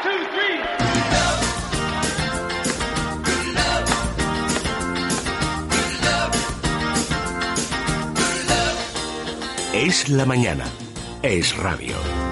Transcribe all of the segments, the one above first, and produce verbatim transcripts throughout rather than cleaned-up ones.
Es la mañana. Es radio.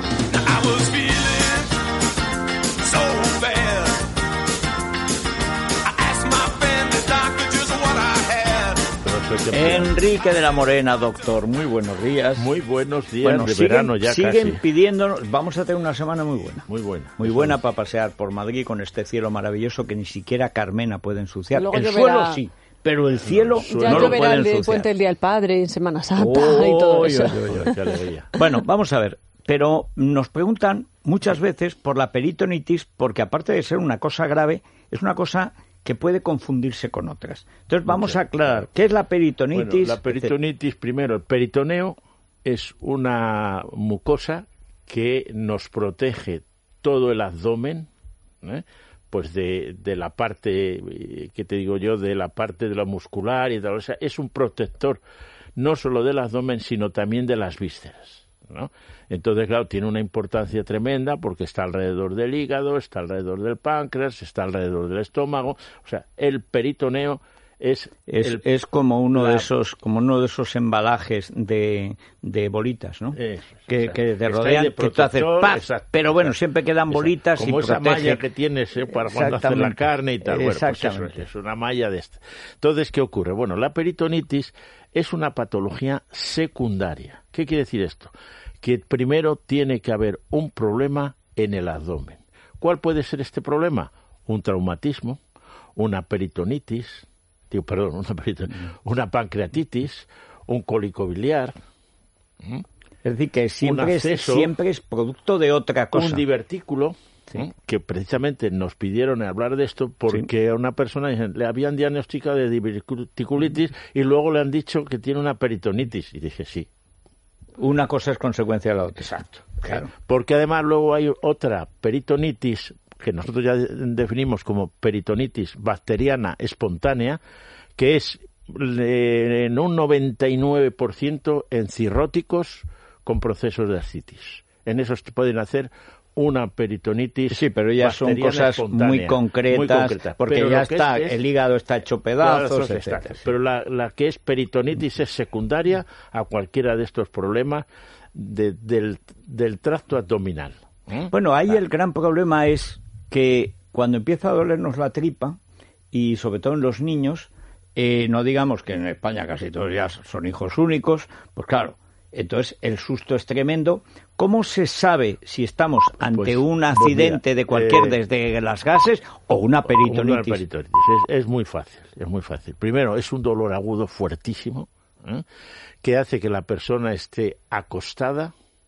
Enrique de la Morena, doctor, muy buenos días. Muy buenos días, bueno, de siguen, verano ya siguen casi. pidiéndonos, vamos a tener una semana muy buena. Muy buena. Muy buena para pasear por Madrid con este cielo maravilloso que ni siquiera Carmena puede ensuciar. Luego El lloverá. suelo sí, pero el cielo No, Ya no lo lloverá puede el del ensuciar. puente del Día del Padre, en Semana Santa Oh, y todo oh, eso. oh, oh, oh. Qué alegría. Bueno, vamos a ver, pero nos preguntan muchas veces por la peritonitis, porque aparte de ser una cosa grave, es una cosa que puede confundirse con otras. Entonces vamos a aclarar, ¿qué es la peritonitis? Bueno, la peritonitis, primero, el peritoneo es una mucosa que nos protege todo el abdomen, ¿eh? Pues de, de la parte, eh, que te digo yo, de la parte de lo muscular y tal. O sea, es un protector no solo del abdomen, sino también de las vísceras, ¿no? Entonces, claro, tiene una importancia tremenda porque está alrededor del hígado, está alrededor del páncreas, está alrededor del estómago. O sea, el peritoneo es Es, el, es como uno la, de esos como uno de esos embalajes de, de bolitas, ¿no? Eh, que, o sea, que te está ahí rodean, de que tú haces protector, ¡paf! exacto, Pero bueno, exacto, siempre quedan exacto. bolitas como y esa protege. malla que tienes, ¿eh? Para cuando haces la carne y tal. Bueno, pues eso es, es una malla de esta. Entonces, ¿qué ocurre? Bueno, la peritonitis es una patología secundaria. ¿Qué quiere decir esto? Que primero tiene que haber un problema en el abdomen. ¿Cuál puede ser este problema? Un traumatismo, una peritonitis, digo, perdón, una, peritonitis, una pancreatitis, un cólico biliar. ¿Mm? Es decir, que siempre, acceso, es, siempre es producto de otra cosa. Un divertículo, sí. ¿eh? Que precisamente nos pidieron hablar de esto porque sí. a una persona le habían diagnosticado de diverticulitis y luego le han dicho que tiene una peritonitis. Y dije, sí. Una cosa es consecuencia de la otra. Exacto. Claro. Porque además luego hay otra peritonitis que nosotros ya definimos como peritonitis bacteriana espontánea, que es en un noventa y nueve por ciento en cirróticos con procesos de ascitis. En esos pueden hacer una peritonitis. Sí, pero ya son cosas muy concretas, muy concretas, porque pero ya está, es, el hígado está hecho pedazos, etcétera. Está, pero la, la que es peritonitis es secundaria a cualquiera de estos problemas de, del, del tracto abdominal. ¿Eh? Bueno, ahí ah. el gran problema es que cuando empieza a dolernos la tripa, y sobre todo en los niños, eh, no digamos que en España casi todos ya son hijos únicos, pues claro, entonces el susto es tremendo. ¿Cómo se sabe si estamos ante pues, un accidente pues mira, de cualquier, eh, desde las gases o una peritonitis? Una peritonitis. Es, es muy fácil, es muy fácil. Primero, es un dolor agudo fuertísimo, ¿eh? que hace que la persona esté acostada,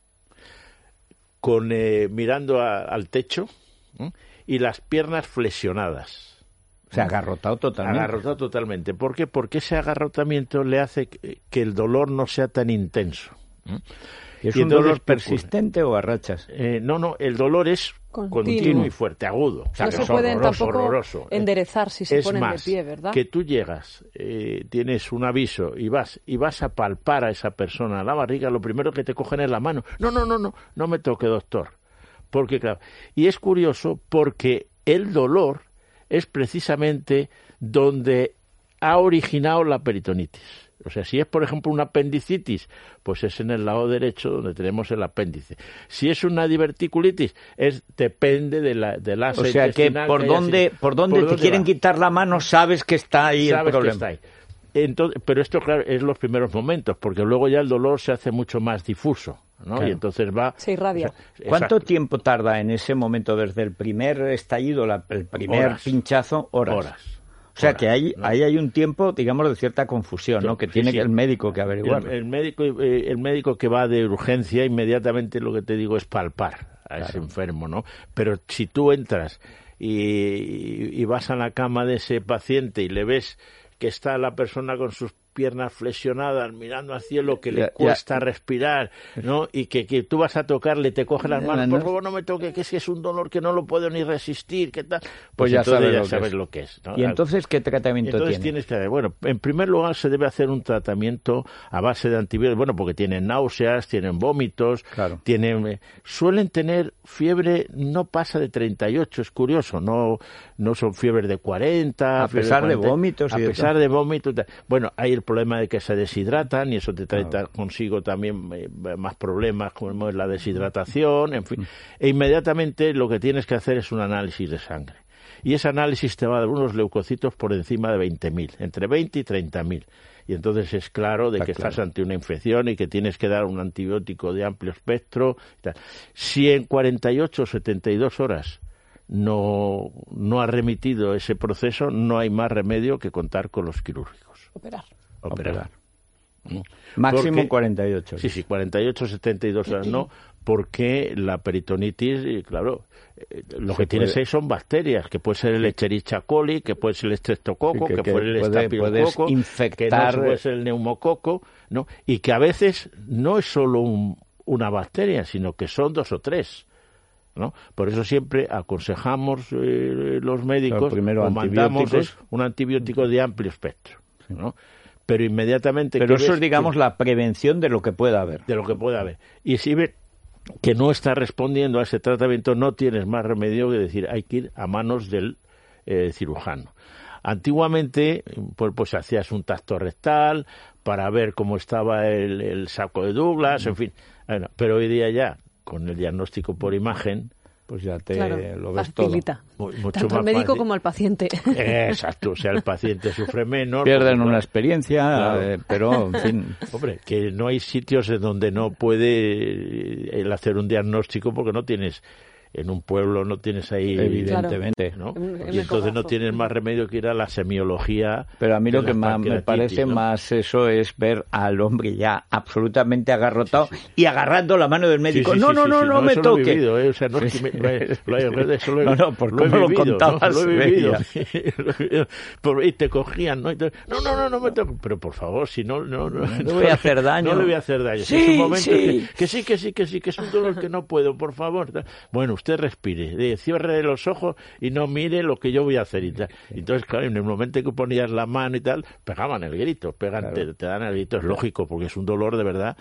con eh, mirando a, al techo, ¿eh? y las piernas flexionadas. O sea, agarrotado totalmente. Agarrotado totalmente. ¿Por qué? Porque ese agarrotamiento le hace que el dolor no sea tan intenso. ¿Mm? ¿Es y un dolor persistente o a rachas? Eh, no, no, el dolor es continuo, continuo y fuerte, agudo. O sea, no que se es pueden horroroso, tampoco horroroso. enderezar si se es ponen más, de pie, ¿verdad? Que tú llegas, eh, tienes un aviso y vas y vas a palpar a esa persona la barriga, lo primero que te cogen es la mano. No, no, no, no, no me toque, doctor. Porque, claro, y es curioso porque el dolor es precisamente donde ha originado la peritonitis. O sea, si es, por ejemplo, una apendicitis, pues es en el lado derecho donde tenemos el apéndice. Si es una diverticulitis, es depende de la de la O sea, que por que dónde por dónde por te dónde quieren va. quitar la mano, sabes que está ahí sabes el problema. Que está ahí. Entonces, pero esto, claro, es los primeros momentos, porque luego ya el dolor se hace mucho más difuso, ¿no? Claro. Y entonces va... Se irradia. O sea, ¿cuánto tiempo tarda en ese momento, desde el primer estallido, la, el primer horas. pinchazo? Horas. Horas. O sea, Horas, que ahí, ¿no? ahí hay un tiempo, digamos, de cierta confusión, ¿no? Que sí, tiene sí. el médico que averiguar. El, el, médico, eh, el médico que va de urgencia, inmediatamente lo que te digo es palpar a claro. ese enfermo, ¿no? Pero si tú entras y, y, y vas a la cama de ese paciente y le ves que está la persona con sus piernas flexionadas, mirando al cielo, que le Ya, cuesta ya. respirar, ¿no? Y que, que tú vas a tocarle, te coge las manos, por favor no me toque, que es que es un dolor que no lo puedo ni resistir, ¿qué tal? Pues, Pues ya entonces sabes ya lo que sabes es. lo que es, ¿no? ¿Y entonces qué tratamiento Entonces tiene? tienes que, bueno, en primer lugar se debe hacer un tratamiento a base de antibióticos, bueno, porque tienen náuseas, tienen vómitos, Claro. tienen, eh, suelen tener fiebre, no pasa de treinta y ocho, es curioso, no, no son fiebres de cuarenta. A fiebre pesar de cuarenta, vómitos y A de pesar todo. de vómitos. tal. Bueno, hay el problema de que se deshidratan y eso te trae Claro. consigo también eh, más problemas como es la deshidratación, en fin. E inmediatamente lo que tienes que hacer es un análisis de sangre. Y ese análisis te va a dar unos leucocitos por encima de veinte mil, entre veinte y treinta mil. Y entonces es claro de Está que claro. estás ante una infección y que tienes que dar un antibiótico de amplio espectro. Y tal. Si en cuarenta y ocho o setenta y dos horas no, no ha remitido ese proceso, no hay más remedio que contar con los quirúrgicos. Operar. Operar. ¿Mm? Máximo Porque- cuarenta y ocho. Sí, sí, cuarenta y ocho, setenta y dos horas no, porque la peritonitis, y claro, eh, lo Se que tiene puede- seis son bacterias, que puede ser el Escherichia coli, que puede ser el estreptococo, Sí, que- que, que puede ser el puede- estafilococo, puedes infectar- que no puede ser el neumococo, ¿no? Y que a veces no es solo un- una bacteria, sino que son dos o tres. ¿No? Por eso siempre aconsejamos eh, los médicos Claro, primero o mandamos antibióticos. es un antibiótico de amplio espectro, ¿no? Pero inmediatamente Pero que eso ves es, digamos, que- la prevención de lo que pueda haber. de lo que pueda haber. Y si ve que no está respondiendo a ese tratamiento, no tienes más remedio que decir, hay que ir a manos del eh, cirujano. Antiguamente, pues, pues hacías un tacto rectal para ver cómo estaba el, el saco de Douglas, en fin. Bueno, pero hoy día ya, con el diagnóstico por imagen, Pues ya te Claro, lo ves facilita. mu- mucho Tanto más al médico fácil. como al paciente. Exacto, o sea, el paciente sufre menos. todo. Pierden porque, una claro, experiencia, Claro. eh, pero, en fin... Hombre, que no hay sitios en donde no puede eh, el hacer un diagnóstico porque no tienes, en un pueblo no tienes ahí... Evidentemente. ¿no? Un- un Y entonces no ecógrafo. tienes más remedio que ir a la semiología. Pero a mí lo de que las más me pancreatitis, parece ¿no? más eso es ver al hombre ya absolutamente agarrotado y agarrando la mano del médico. Sí, sí, no, sí, no, sí, no, sí, no me eso lo he toque. vivido, ¿eh? O sea, no es que me- lo, lo- eso lo he, No, no, por lo he cómo lo vivido, contabas, ¿no? Lo he se vivido. veía. Lo he vivido. Por- y te cogían, ¿no? Y te- no, no, no, no me toques. Pero por favor, si no, no, no, le voy a hacer daño. No le voy a hacer daño. Sí, es un momento sí. Que, que sí, que sí, que sí, que es un dolor que no puedo, por favor. Bueno, usted respire, eh, cierre los ojos y no mire lo que yo voy a hacer y tal. Entonces, claro, en el momento que ponías la mano y tal, pegaban el grito, pegan, Claro. te, te dan el grito, es lógico, porque es un dolor de verdad.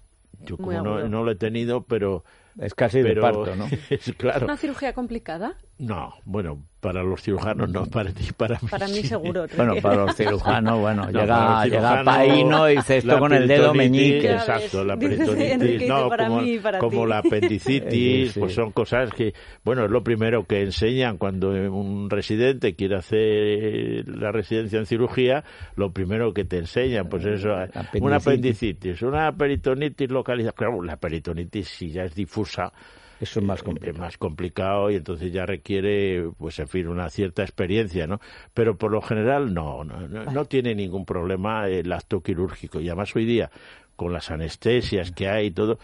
Yo Muy como no, agudo. no lo he tenido, pero... Es casi de pero parto, ¿no? es claro. ¿Una cirugía complicada? No, bueno, para los cirujanos no, para ti, para mí. Para mí sí. seguro. Bueno, para los cirujanos, bueno, No, llega, para los llega cirujanos, Paíno y dice esto la con el dedo peritonitis, meñique. Ya Exacto, ves, la dice peritonitis, Enrique, no, dice para como, mí y para como ti. la apendicitis, Sí, sí. pues son cosas que, bueno, es lo primero que enseñan cuando un residente quiere hacer la residencia en cirugía, lo primero que te enseñan, pues eso, Apendicitis. una apendicitis, una peritonitis localizada, claro, la peritonitis si ya es difusa, Eso es más eh, complicado. es más complicado y entonces ya requiere, pues en fin, una cierta experiencia, ¿no? Pero por lo general no, no, no, no tiene ningún problema el acto quirúrgico y además hoy día con las anestesias que hay y todo,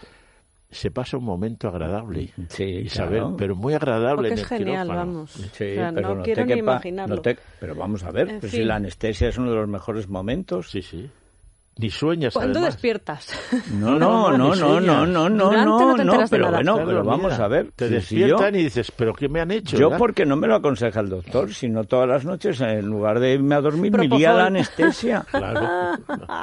se pasa un momento agradable, Sí, Isabel, claro. pero muy agradable Porque en es el genial, quirófano. vamos. Sí, O sea, pero no no quiero te ni quepa- imaginarlo. no te- pero vamos a ver, En pues fin. si la anestesia es uno de los mejores momentos. Sí, sí. Ni sueñas, ¿Cuándo además. despiertas? No, no, no, no, no, no, no, Durante no no, te no, enteras de pero nada. bueno, Estás pero vamos dormida. a ver. Te si- si despiertan yo, y dices, ¿pero qué me han hecho? yo ¿verdad? porque no me lo aconseja el doctor, sino todas las noches, en lugar de irme a dormir, me iría a la Propofol. anestesia. Claro.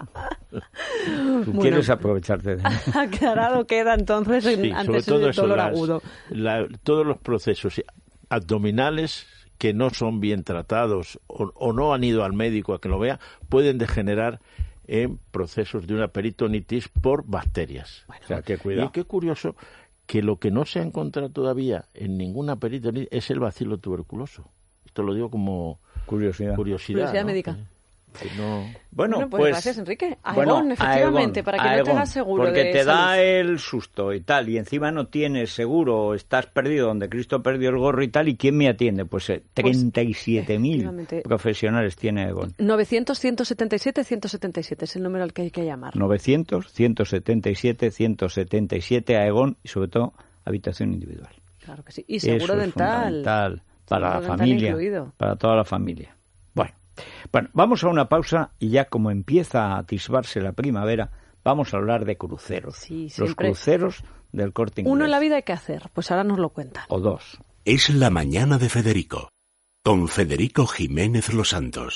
Tú Bueno. quieres aprovecharte de mí. Aclarado queda entonces en- Sí, sobre antes todo del eso, dolor las- agudo. la- todos los procesos abdominales que no son bien tratados o, o no han ido al médico a que lo vea, pueden degenerar en procesos de una peritonitis por bacterias. O sea, que Y cuidado. qué curioso que lo que no se ha encontrado todavía en ninguna peritonitis es el bacilo tuberculoso. Esto lo digo como Curiosidad. curiosidad. Curiosidad ¿no? médica. Que- que no... Bueno, Bueno, pues gracias, Enrique. Aegon, bueno, efectivamente, Aegon, para que no Aegon, tengas seguro porque de te da salud. el susto y tal, y encima no tienes seguro, o estás perdido donde Cristo perdió el gorro y tal, ¿y quién me atiende? Pues eh, treinta y siete mil efectivamente. profesionales tiene Aegon. novecientos, ciento setenta y siete, ciento setenta y siete es el número al que hay que llamar. novecientos, ciento setenta y siete, ciento setenta y siete Aegon y sobre todo habitación individual. Claro que sí. Y seguro Eso es dental. fundamental para Seguro la dental familia, incluido. para toda la familia. Bueno, Bueno, vamos a una pausa y ya como empieza a atisbarse la primavera, vamos a hablar de cruceros. Sí, los cruceros del Corte Inglés. Uno en la vida hay que hacer, pues ahora nos lo cuentan. O dos. Es la mañana de Federico, con Federico Jiménez Los Santos.